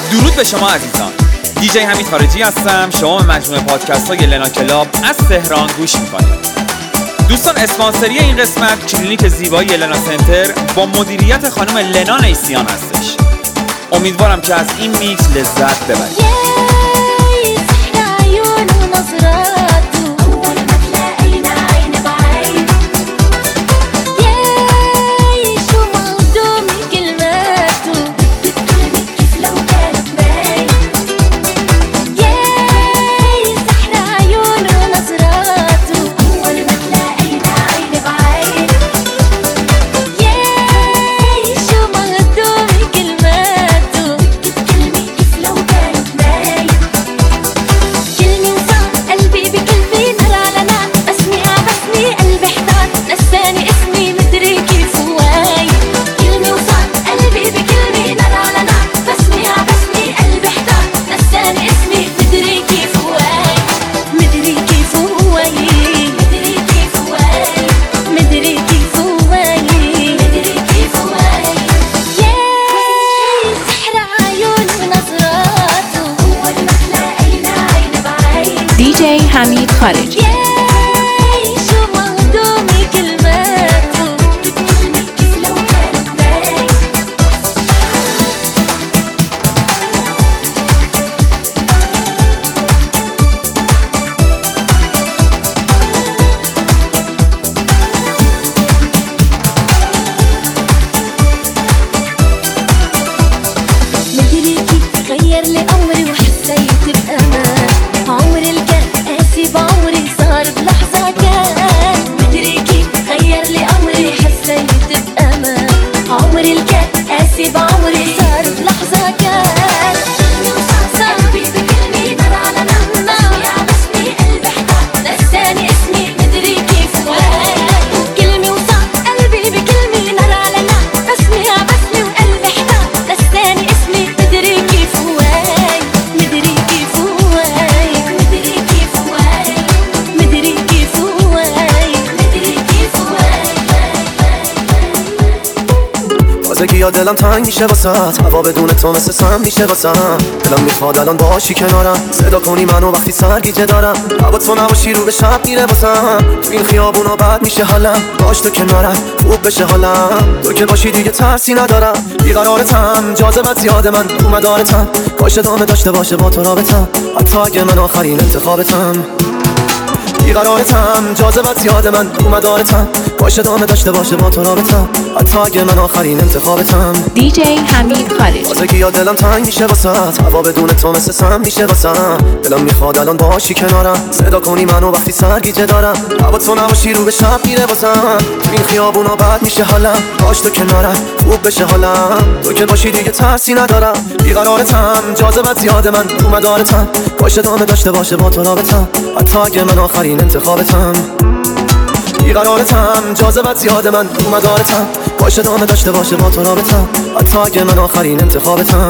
درود به شما عزیزان. دیجی حمید خارجی هستم. شما به مجموعه پادکست های لنا کلاب از تهران گوش میکنید. دوستان، اسپانسری این قسمت کلینیک زیبایی لنا سنتر با مدیریت خانم لنا نیسیان هستش. امیدوارم که از این میکس لذت ببرید. دیجی حمید خارجی. تازگی یا دلم تنگ میشه واسات، هوا بدون تو مثل سم میشه واسم. دلم میخواد الان باشی کنارم، صدا کنی منو وقتی سرگیجه دارم. هوا تو نباشی رو به شب میره واسم، تو این خیابونا بد میشه حالم. باش تو کنارم خوب بشه حالم، تو که باشی دیگه ترسی ندارم. بیقرارتم، جاذبت زیاد من تو مدارتم. کاش ادامه داشته باشه با تو رابطم، حتی اگه من آخرین انتخابتم. بیقرارتم، جاذبت زیاد من تو مدارتم. کاش ادامه داشته باشه با تو رابطم، حتی اگه من آخرین انتخابتم. دیجی حمید خارجی. تازگی یا دلم تنگ میشه واسات، هوا بدون تو مثل سم میشه واسم. دلم میخواد الان باشی کنارم، صدا کنی منو وقتی سرگیجه دارم. هوا تو نباشی رو به شب میره واسم، تو این خیابونا بد میشه حالم. باش تو کنارم خوب بشه حالم، تو که باشی دیگه ترسی ندارم. بیقرارتم، جاذبت زیاد من تو مدارتم. کاش ادامه داشته باشه با تو رابطم، حتی اگه من آخرین انتخابتم. بیقرارتم، جاذبت زیاد من تو مدارتم. کاش ادامه داشته باشه با تو رابطم، حتی اگه من آخرین انتخابتم.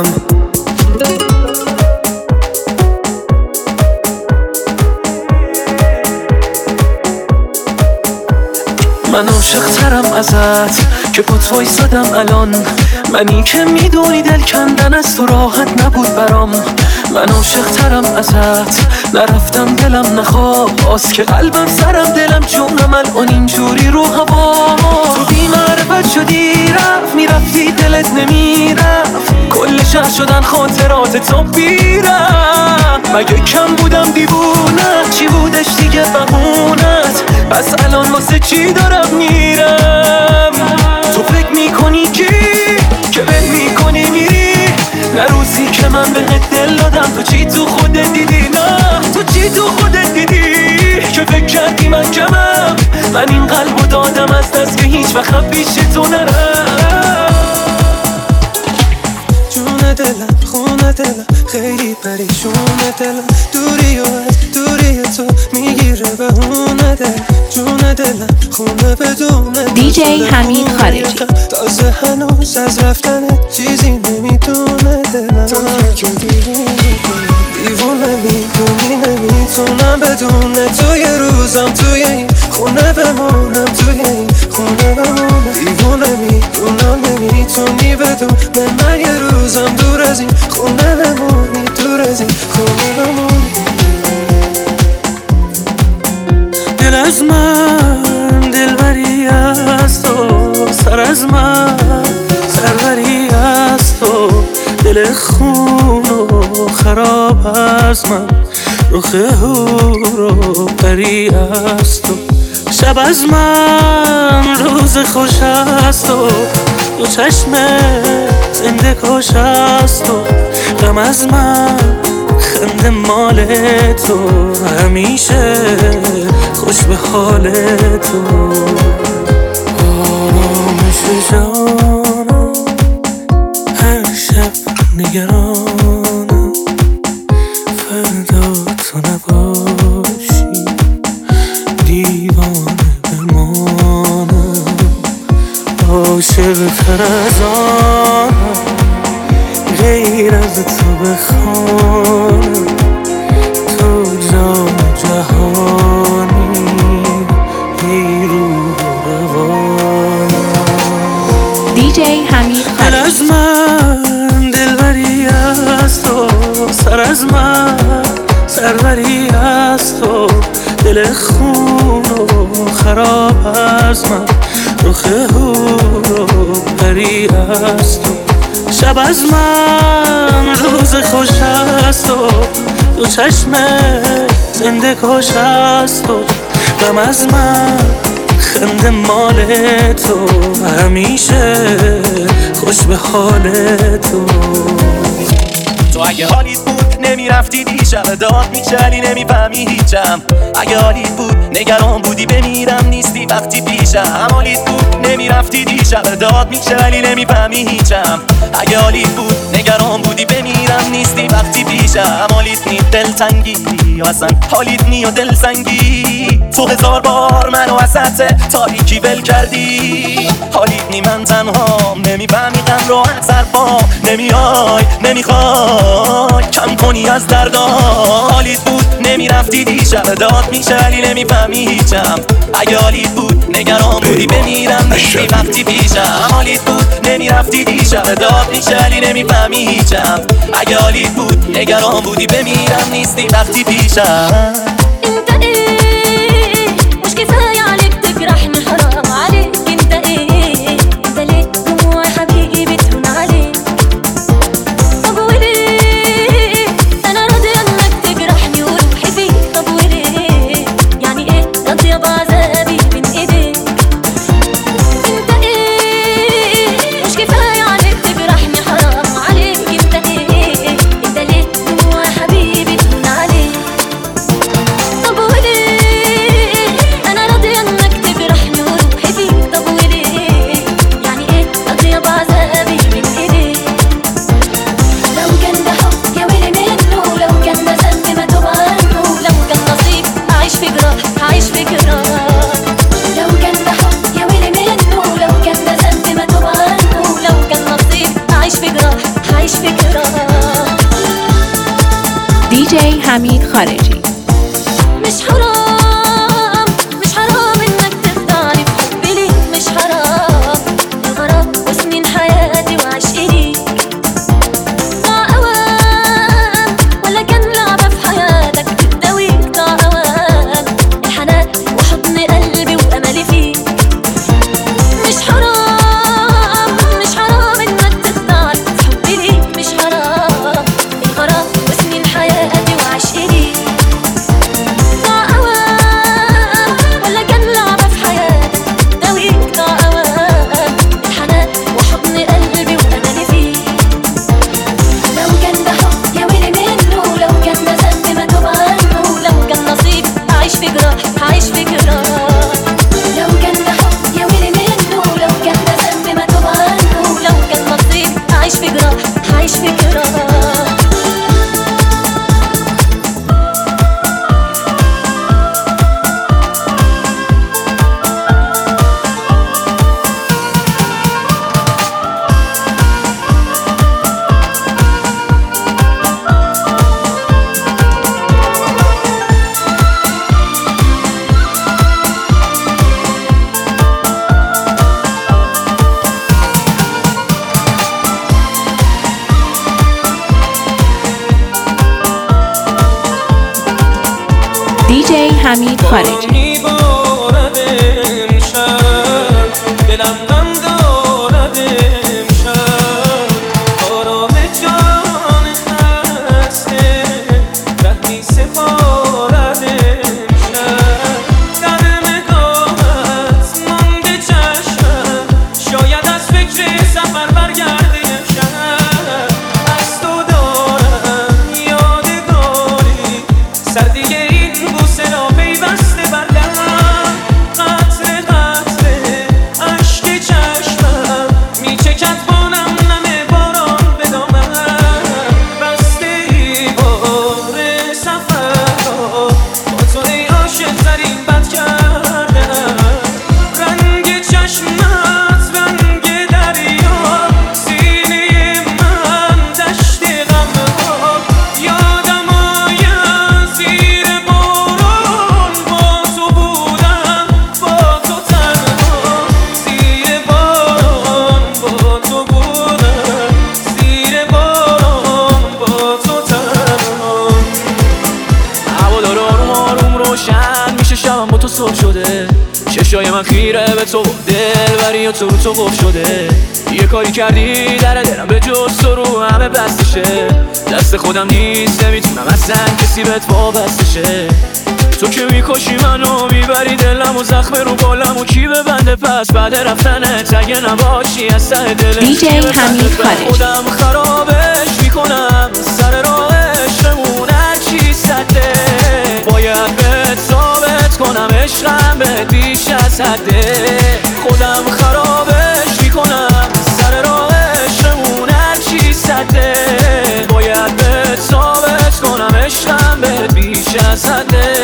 من عاشق‌ترم ازت که پات وایسادم الان. منی که میدونی دل کندن از تو راحت نبود برام. من عاشق‌ترم ازت، نرفتم دلم نخواست که قلبم سرم دلم جونم الان اینجوری رو هوا. تو بی معرفت شدی رفت میرفتی دلت نمیرفت، کل شهر شدن خاطرات تو بیرم. مگه کم بودم دیوونت، چی بودش دیگه بهونت؟ پس الان واسه چی دارم میرم؟ تو فکر میکنی که بد میکنی میری، نه روزی که من بهت دل دادم تو چی تو خودت دیدی؟ نه تو چی تو خودت دیدی که فکر کردی من کمم؟ من این قلبو دادم از دست که هیچ وقت پیش تو نرم. جون دلم خونه دلم خیلی پریشونه دلم، دوری و از دوری تو میگیره بهونه دل. جون دلم خونه بدونه دیجی حمید خارجی. تازه هنوز از رفتنت چیزی نمیدونه دلم. تو که دیوونه میدونی نمیتونم بدونه توی روزم توی این خونه بمونم، توی این خونه بمونم. دیوونه میدونم نمیتونی بدونه من یه روزم دوره از این خونه بمونی، دور از این خونه بمونی. دل از من دلبری از تو، سر از من سروری از تو، دل خون و خراب از من، رخ هور و پری از تو. شب از من روز خوش از تو، دو چشم زنده کش از تو. غم از من خنده مال تو، همیشه خوش به حال تو. آرامش جانم هر شب نگرانم، فردا تو نباشی دیوانه بمانم. عاشق تر از آنم غیر از تو بخوانم، تو جان جهانی ای روح روانم. دیجی حمید دل خالقی. از من دلبری از تو، سر از من سروری از تو، دل خون و خراب از من، رخ هور و پری از تو. شب از من روز خوش از تو، دو چشم زنده کش از تو. غم از من خنده مال تو، همیشه خوش به حال تو. تو اگه حالیت بود نمیرفتی دیشب، داد میکردی نمیفهمی هیچم. اگه حالیت بود نگران بودی بمیرم نیستی وقتی پیشم. حالیت بود نمیرفتی دیشب، داد میکردی نمیفهمی هیچم. اگه حالیت بود نگران بودی بمیرم نیستی وقتی پیشم. حالیت نی دلتنگی اصلا حالیت نی و دلسنگی، تو هزار بار منو وسط تاریکی ول کردی. حالیت نی من تنها نمیفهمی غم رو از حرفا، نمیای نمیخوای کم کنی از دردا. حالیت بود نمیرفتی دیشب، داد میشلی نمیفهمی هیچم. اگه حالیت بود نگران بودی بمیرم نیستی وقتی پیشم. حالیت بود نمیرفتی دیشب، داد میشلی نمیفهمی هیچم. اگه حالیت بود نگران بودی بمیرم نیستی وقتی پیشم. انت ايه مش كفاية عليك تجرحني، حرام عليك. انت ايه انت ليه دموع حبيبي بتهون عليك؟ طب وليه انا راضية انك تجرحني وروحي فيك؟ طب وليه يعني ايه راضية بعذابي من ايديك؟ انت ايه مش كفاية عليك تجرحني، حرام عليك. انت ايه انت ليه دموع حبيبي تهون عليك؟ طب وليه انا راضية انك تجرحني وروحي فيك؟ طب وليه يعني ايه راضية بعذابي من ايديك؟ لو كان ده حب يا ويلي منه، لو كان ده ذنب ما توب عنه، لو كان نصيب هعيش في جراح هعيش في جراح. لو كان ده حب يا ويلي منه، لو كان ده ذنب ما توب عنه، لو كان نصيب هعيش في جراح هعيش في جراح. دیجی حمید خارجی. مش حرام مش حرام انك تخدعني في حبي ليك، مش حرام الغرام وسنين حياتي وعشقي ليك. ضاع اوان ولا كان لعبة في حياتك تداويك؟ ضاع اوان الحنان وحضن قلبي واملي فيك. مش حرام مش حرام انك تخدعني في حبي ليك، مش حرام الغرام وسنين حياتي وعشقي ليك. دیجی حمید خارجی. چشای من خیره به تو دلبری و تو گفت شده یه کاری کردی در دلم به جز تو رو همه بستشه دست خودم نیست نمیتونم اصلا کسی بهت وابستشه تو که میکشی منو میبری دلم و زخم رو بالم و کی ببنده پس بعد رفتنت اگه نباشی از ته دلم دیجی حمید خارجی. خودم خرابش میکنم سر راهش بمونه چی سده باید بهت ثابت کنم عشقم بهت بیش از حده خودم خرابش میکنم سر راهش بمونه چی سده باید بهت ثابت کنم عشقم بهت بیش از حده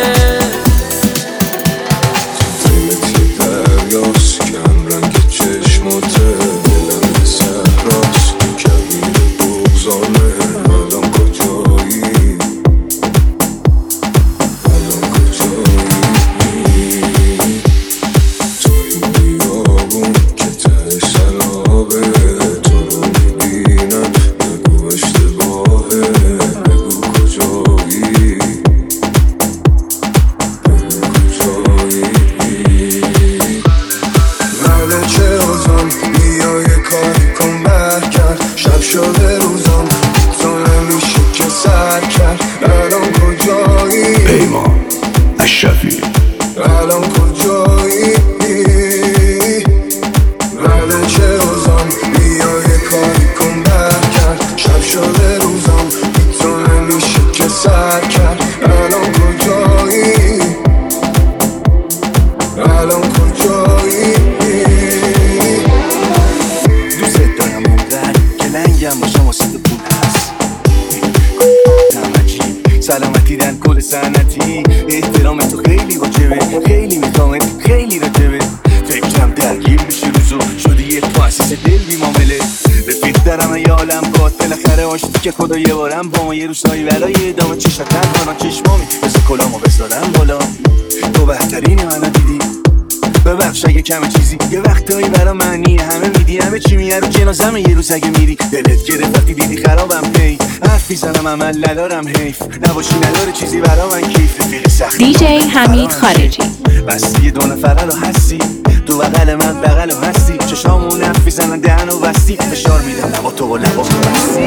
سلامتی دن کل سنتی احترام تو خیلی واجبه خیلی میخوامت خیلی راجبه فکرم درگیر میشه روزو شدی یه مؤسس دل بی معامله رفیق درم یالم باد بالاخره آشتی که خدا یه بارم با ما یه روزایی ولای ادامه چشم تنهانان چشمامی بس کلامو بذارم بالا تو بهترین منو دیدی ببخش اگه کم چیزی یه وقتایی برا معنی همه میدی همه چی میه رو جنازم یه روز اگه میری دلت گرفت وقتی دیدی خرابم پی حرف میزنم عمل ندارم حیف نباشی نداره چیزی برا من کیف رفیق سختی دیجی حمید خارجی. بستی دو نفره رو هستی تو بغل من بغل و هستی چشامون حرف میزنن دهن و بستی فشار میدم لبا تو و لبا بستی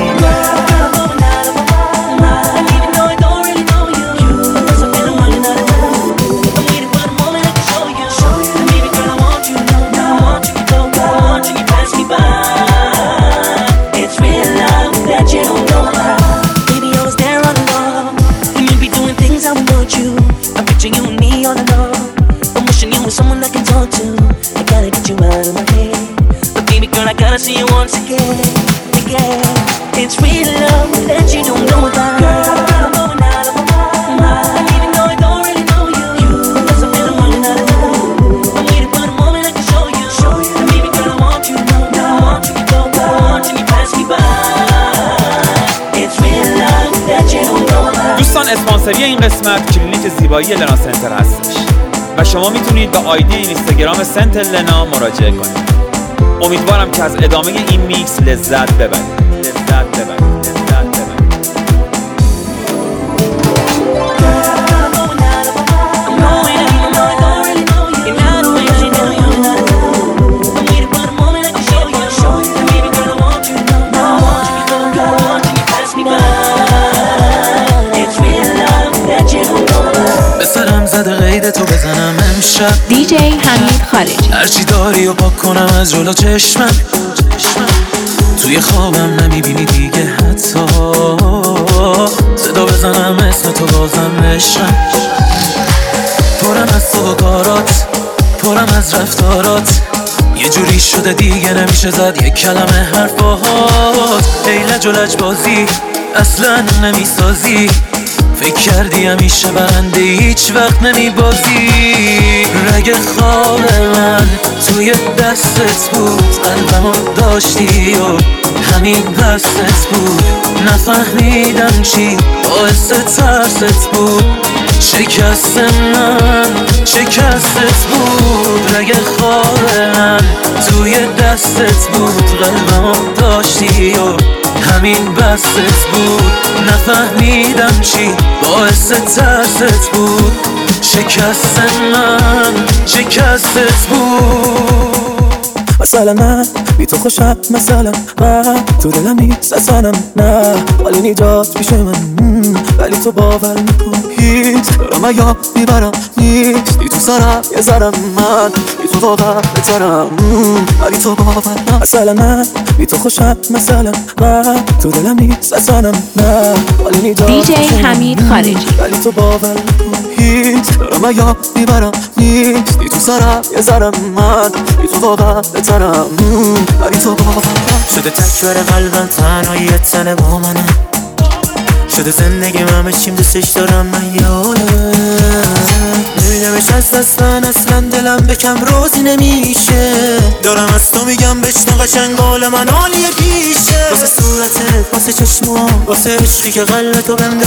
Someone I can talk to. I gotta get you out of my head. But baby girl, I gotta see you once again. It's real love that you don't know about. Girl, I'm going out of my mind. And even though I don't really know you, cause I'm feeling running out of time. I'm waiting for the moment I can show you. And baby girl, I want you, I want you to go, I want you to pass me by. It's real love that you don't know about. دوستان اسپانسری این قسمت کلینیک زیبایی لنا سنتر هستش و شما میتونید به آیدی اینستاگرام سنتر لنا مراجعه کنید. امیدوارم که از ادامه این میکس لذت ببرید. تو بزنم امشب. دیجی حمید خارجی. هرچی داری و پاک کنم از جلو چشمم. توی خوابم نمیبینی دیگه حتی. صدا بزنم اسم تو بازم عشقم. پرم از تو و کارات، پرم از رفتارات. یه جوری شده دیگه نمیشه زد یک کلمه حرف باهات. ای لج و لج بازی اصلا نمیسازی. فکر کردی همیشه برنده هیچ وقت نمیبازی. رگ خواب من توی دستت بود، قلبمو داشتی و همین بستت بود. نفهمیدم چی باعث ترست بود. شکست من شکستت بود. رگ خواب من توی دستت بود، قلبمو داشتی و همین بستت بود. نفهمیدم چی باعث ترست بود. شکست من شکستت بود. مثلا من بی تو خوشم، مثلا من تو دلم نیست اصلا. نه ولی نیجات پیش من، ولی تو باور میکن هیچ دارم یا میبرم نیستی تو سرم یه ذرم. من بی تو واقعا بترم، ولی تو باور. مثلا من بی تو خوشم، مثلا من تو دلم نیست اصلا. نه ولی نیجات دیجی حمید خارجی. ولی تو باور میکن هیچ دارم یا میبرم نیستی تو سرم یه ذرم. من بی تو واقعا بترم، ولی تو باور. شده تک بر قلبم تنهایی تنه با منه. شده زندگی من بچیم دوستش دارم من یاله. نمیدمش از دست من اصلا دلم بکم روزی نمیشه. دارم از تو میگم بشنو قشنگ حال من عالیه پیشه. واسه صورتت واسه چشمام واسه عشقی که قلبتو بهم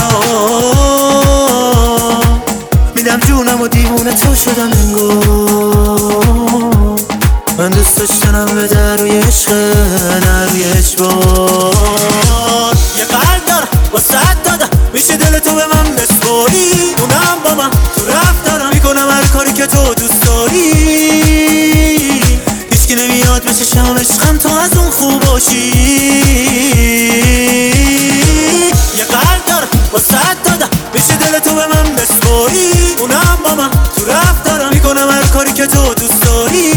داد. میدم جونم و دیوونه تو شدم انگار. من دوست داشتنم به دروی عشق نروی اجبار. یه قلب دارم واسه دادم میشه دل تو به من بسپاری. اونم با من تو رفتارم میکنم هر کاری که تو دوست داری. هیچکی نمیاد بشه شم عشقم تو از اون خوب باشی. یه قلب دارم واسه دادم میشه دل تو به من بسپاری. اونم با من تو رفتارم میکنم هر کاری که تو دوست داری.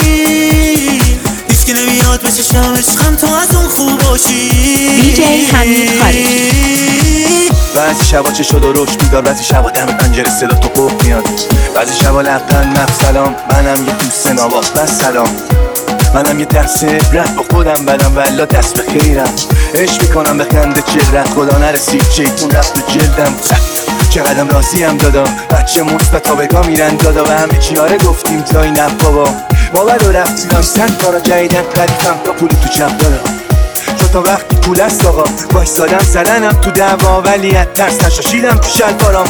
هیچکی نمیاد بشه شم عشقم تو از اون خوب باشی. دیجی حمید خارجی. بعضی شبا چه شد و روش بیدار، بعضی شبا دم پنجره صدا تو قوق میاد. بعضی شبا لبخند نفس سلام، منم یه دوست نابا بس سلام. منم یه درس عبرت با خودم بدم والا دست به خیرم. عشق میکنم بخنده چهرت، خدا نرسید شیطون رفت تو جلدم. چقدرم راضیم دادا، بچه مثبت بگا میرن دادا. و همه چیاره گفتیم تا این بابا باور رو رفتیدم 100 بارا جدیدن قریفم تا پولی تو چپ دارم. چون تا وقتی پول است آقا وایسادم زلنم تو دعوا، ولی از ترس نشاشیدم تو شلوارام.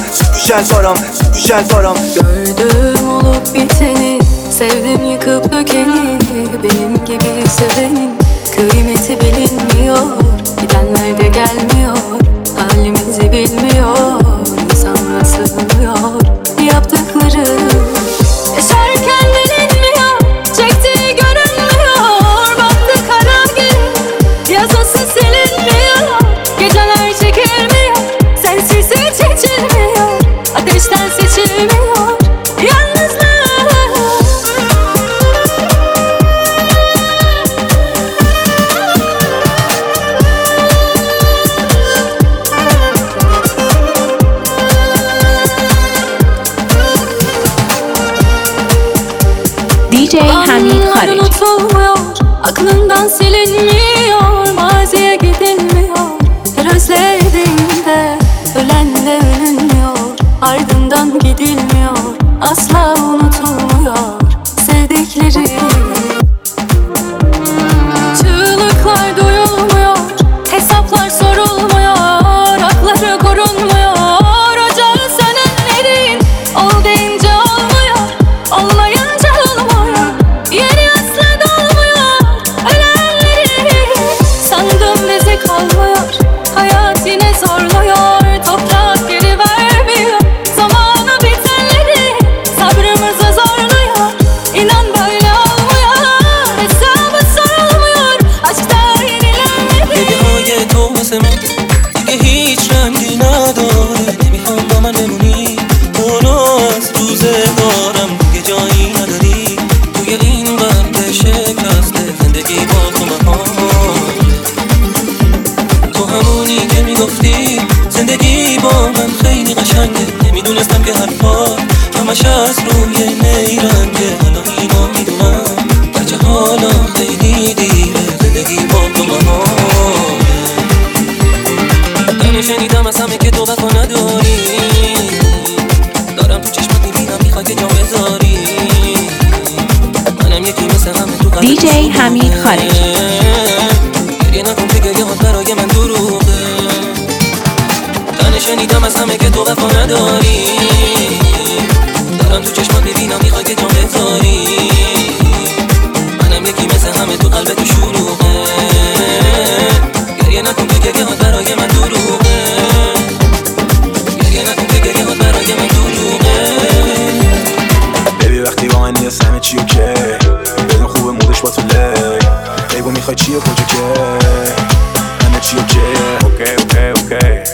Gördüm olup biteni, sevdim yıkıp dökeni. Benim gibi sevenin kıymeti bilinmiyor. Gidenler de gelmiyor, halimizi bilmiyor. İnsanlar sığmıyor yaptıkları. Yaşarken bilinmiyor, çektiği görünmüyor. Baktı kara gün, yazısı silinmiyor. Geceler çekilmiyor, sensiz hiç içilmiyor. Ateşten seçilmiyor yalnızlık. دیجی حمید خارجی. Unutulmuyor, aklından silinmiyor. Maziye gidilmiyor. Her özlediğinde ölenle ölünmüyor. Ardından gidilmiyor, asla unutulmuyor sevdikleri. Çığlıklar duyulmuyor, hesaplar sorulmuyor. Hakları korunmuyor, ocağı sönenlerin ol deyince olmuyor, olmayınca olmuyor. Yeri asla dolmuyor, ölenleri sandım bizi kalmıyor. Hayat yine zorluyor, toprak geri vermiyor. Zamanı bitenleri sabrımızı zorluyor. İnan böyle olmuyor, hesabı sorulmuyor. Aşkta yenilenmedi. هدیه‌های تو واسه من دیگه هیچ رنگی نداره. نمیخوام با من بمونی، اونو از روز گفتی زندگی با من خیلی قشنگه، نمیدونستم که حرفات همش از روی نیرنگه. حالا اینو میدونم گرچه حالا خیلی دیره، زندگی با تو بهاره. اینو شنیدم از همه که تو وفا نداری، دارم تو چشمت میبینم میخوای که جا بذاری. منم یکی مثل همه تو قلب دیجی حمید خارجی. گریه نکن که گریه هات برای من دروغه. شنیدم از همه که تو وفا نداری، دارم تو چشمات میبینم میخوای که جان بذاری. منم یکی مثل همه تو قلب تو شلوغه. گریه نکن که گریه هات برای من دروغه. گریه نکن که گریه هات برای من دروغه. ببی وقتی با من نیست همه چی اوکی، بدون خوبه مودش با تو لی بیگو میخوای چیه کجا که همه چی اوکی. اوکی اوکی اوکی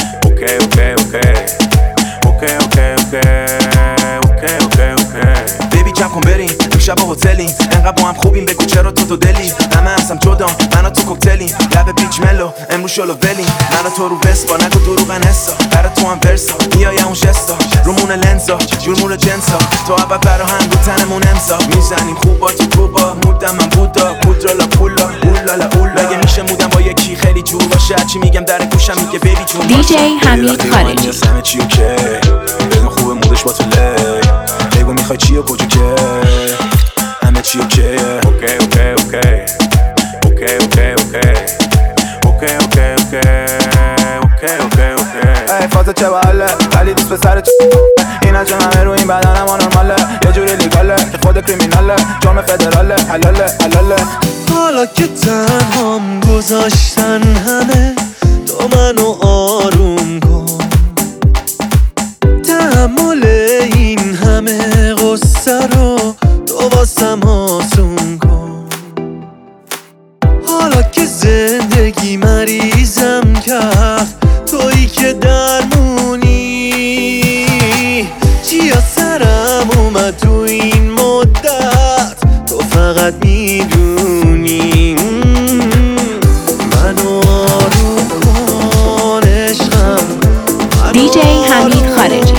بیبی جمع کن بریم امشب با هتلیم، انقدر با هم خوبیم بگو چرا تو دلی. همه هستم جدام من و تو کوکتلیم، لب پیچ ملو امروز شلو ولیم. من و تو رو بسپا نگو دروغن حسا، برا تو هم ورسا میای اون شستا رومون لنزا جورمون جنسا. تو اول برا هم رو تنمون امضا میزنیم خوبا تو کوبا. مودم من بودا پودرالا پولا اولالا اولا. مگه میشه مودم با یکی خیلی جور باشه؟ چی میگم در گوشم میگه بیبی جون دیجی حمید خارجی. همه چی اوکی، بدون خوبه مودش با تو لی بیگو میخوای چیه کجا که همه چی اوکی. اوکی اوکی اوکی اوکی اوکی اوکی اوکی اوکی اوکی اوکی. ای فاز چه باله ولی دوست پسر این از همه رو این بدنم آنورماله، یه جوری لیگاله که خود کریمیناله، جرم فدراله حلاله حلاله. حالا که تنهام گذاشتن همه تو منو آروم کن، تحمل این همه غصه رو تو واسم آسون کن. حالا که زندگی مریضم کرد تویی که درمونی، چی از سرم اومد تو این مدت تو فقط میدونی. منو آروم کن عشقم، دیجی حمید خارجی.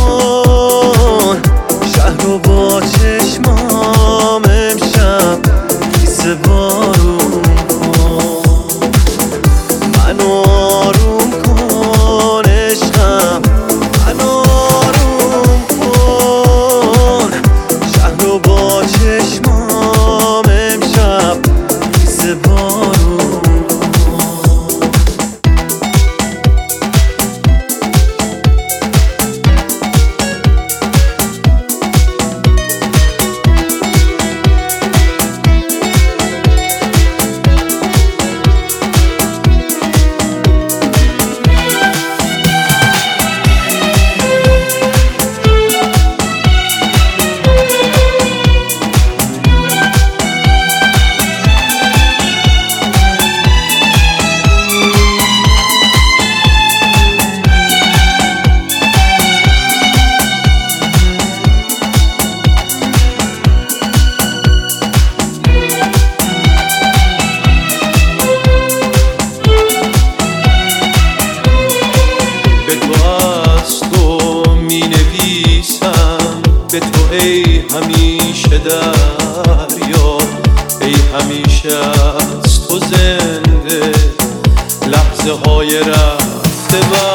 شهر رو با چشمام امشب کیسه بارون کن. منو آروم کن عشقم، منو آروم کن. شهر رو با چشمام امشب کیسه بارون کن. به تو از تو می نویسم، به تو ای همیشه دریا، ای همیشه از تو زنده لحظه های رفته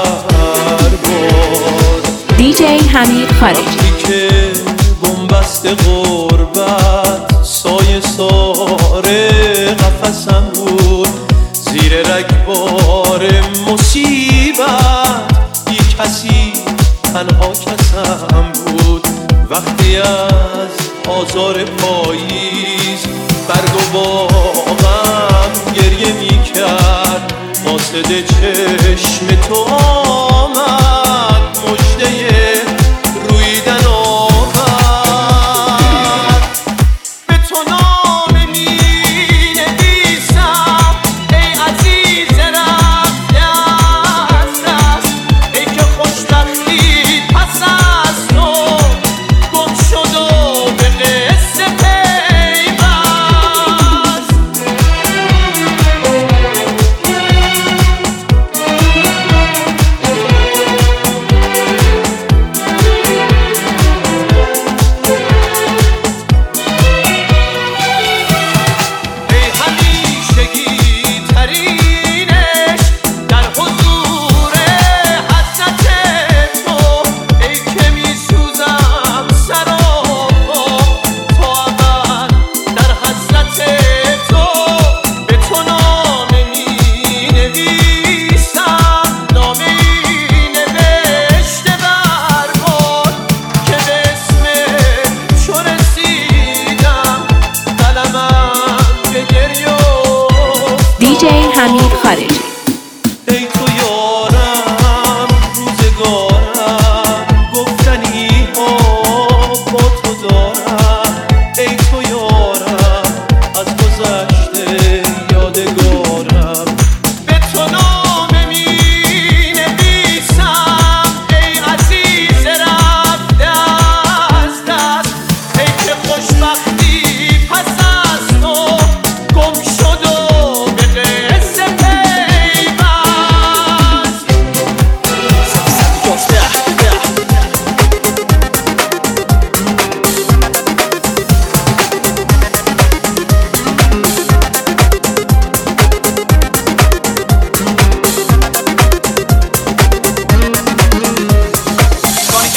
برباد. دیجی حمید خارجی. وقتی که بنبست غربت سایه ساره قفسم بود، زیر رگبار مصیبت یک کسی تنها کسم بود. وقتی از آزار پاییز برگ و باغم گریه می کرد، قاصد چشم تو آمد، مژده رویدن آمد. به تو نامه می نویسم ای عزیز رفته از دست، ای که خوشبختی پس از تو گم شد و به قصه پیوست.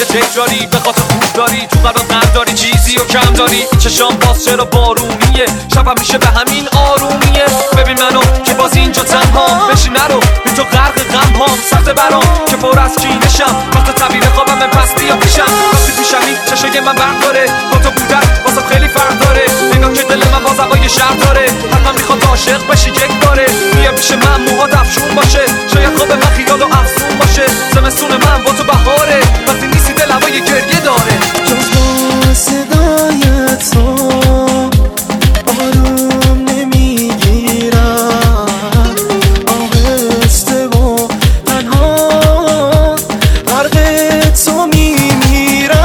تکراری به خاطر خوب داری تو قرار نداری چیزی و کم داری چشام باز چرا بارونیه شبم میشه به همین آرومیه ببین منو که باز اینجا تنها بشی نرو بی تو غرق غم هام سخت برام که پر از کینشم وقت تعبیر خوابم پس بیا پیشم وقتی پیشمی چشای من برق داره با تو بودن واسه خیلی فرق داره نگاه که دل من باز هوای شهر داره حتما میخواد عاشق بشی یک باره بیا پیش من موهات افشون باشه شاید خواب من خیال و افسون باشه زمستون من با تو بهاره وقتی نیستی دل هوای گریه داره جز با صدای تو آروم نمیگیرم آهسته و تنها غرق تو میمیرم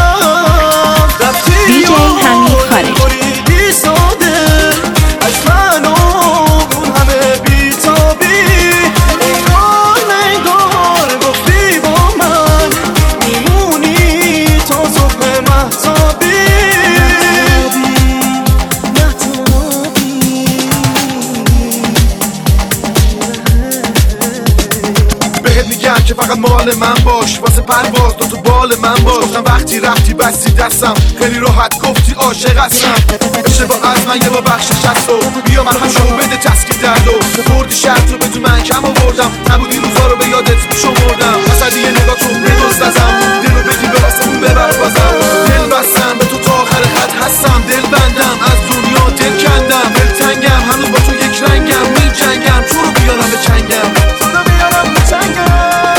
DJ حمید خارجی که فقط مال من باش واسه پرواز تو بال من باش گفتم وقتی رفتی بستی دستم خیلی راحت گفتی عاشق هستم اشتباه از من یه با بخشش هست و بیا من هم شو بده تسکین دردو بردی شرط رو بدون من کم آوردم نبودی روزا رو به یادت میشمردم اصلا یه نگاه تو بدوز نزم دل رو بدی به واسمون ببر بازم دل بستم به تو تا آخر خط هستم دل بندم از دنیا دل کندم دل تنگم هنوز با تو یک رنگم می جنگم تو رو بیارم به چنگم تو رو بیارم به چنگم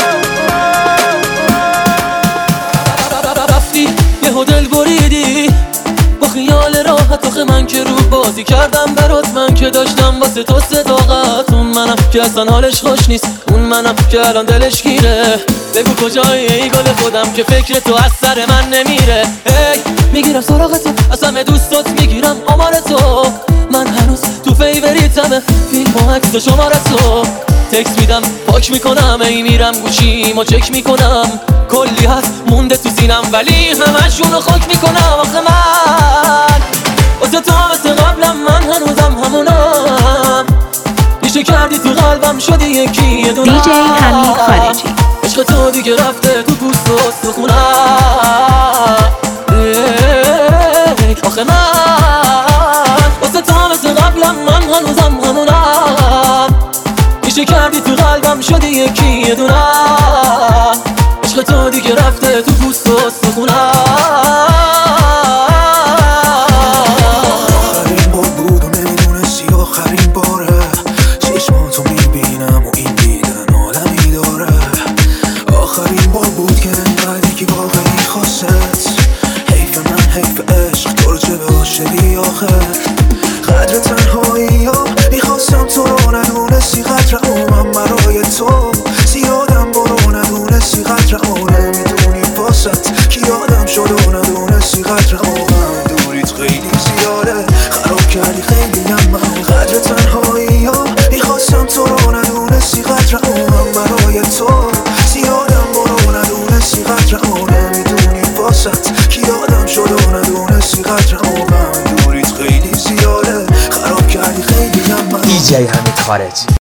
دل بریدی با خیال راحت آخه من که رو بازی کردم برات من که داشتم واسه تو صداقت اون منم که اصلا حالش خوش نیست اون منم که الان دلش گیره بگو کجایی ای گل خودم که فکر تو از سر من نمیره ای میگیرم سراغ تو از همه دوستات میگیرم آمار تو من هنوز تو فیوریتمه فیلم و عکس و شماره تو تکس میدم پاک میکنم ای میرم گوشیمو چک میکنم کلی هست مونده تو سینم ولی همشونو خاک میکنم آخه من واسه تو مثل قبلم من هنوزم همونم ریشه کردی تو قلبم شدی یکی یه دونم DJ حمید خارجی عشق تو دیگه رفته تو پوست و استخونم آخه من واسه تو مثل قبلم من هنوزم همونم ریشه کردی تو قلبم شدی یکی یه دونم عشق تو دیگه رفته تو پوست و استخونم آخرین بار بود و نمیدونستی آخرین باره چشماتو میبینم و این دیدن عالمی داره آخرین بار بود که انقدر که واقعی خواست حیف من حیف عشق تو رو چه به عاشقی آخه قدر تنهایی ها میخواستم تو رو ندونستی قدر من برای تو زیادم برو ندونستی قدر نمیدونی واسط که یادم شد و ندونستی قدر من دوریت خیلی زیاده خراب کردی خیلی من قدر تنهایی ها میخواستم تو رو ندونستی قدر من برای تو زیادم برو ندونستی قدر نمیدونی واسط که یادم شد و ندونستی قدر من دوریت خیلی زیاده خراب کردی خیلی من DJ حمید خارجی